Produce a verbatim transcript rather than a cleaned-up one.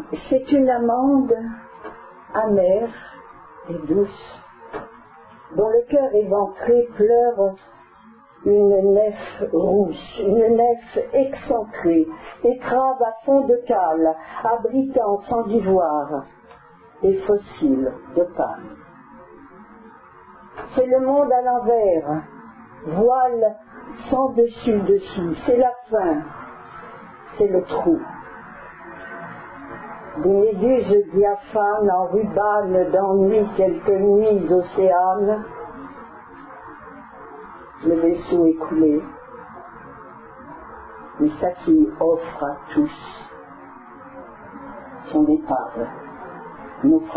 C'est une amande amère et douce, dont le cœur éventré pleure une nef rouge, une nef excentrée, étrave à fond de cale, abritant sans ivoire des fossiles de panne. C'est le monde à l'envers, voile sans dessus-dessous, c'est la fin, c'est le trou. Des méduses diaphanes en rubanes d'ennui quelques nuits océanes, le vaisseau est coulé, mais Satie offre à tous son épave.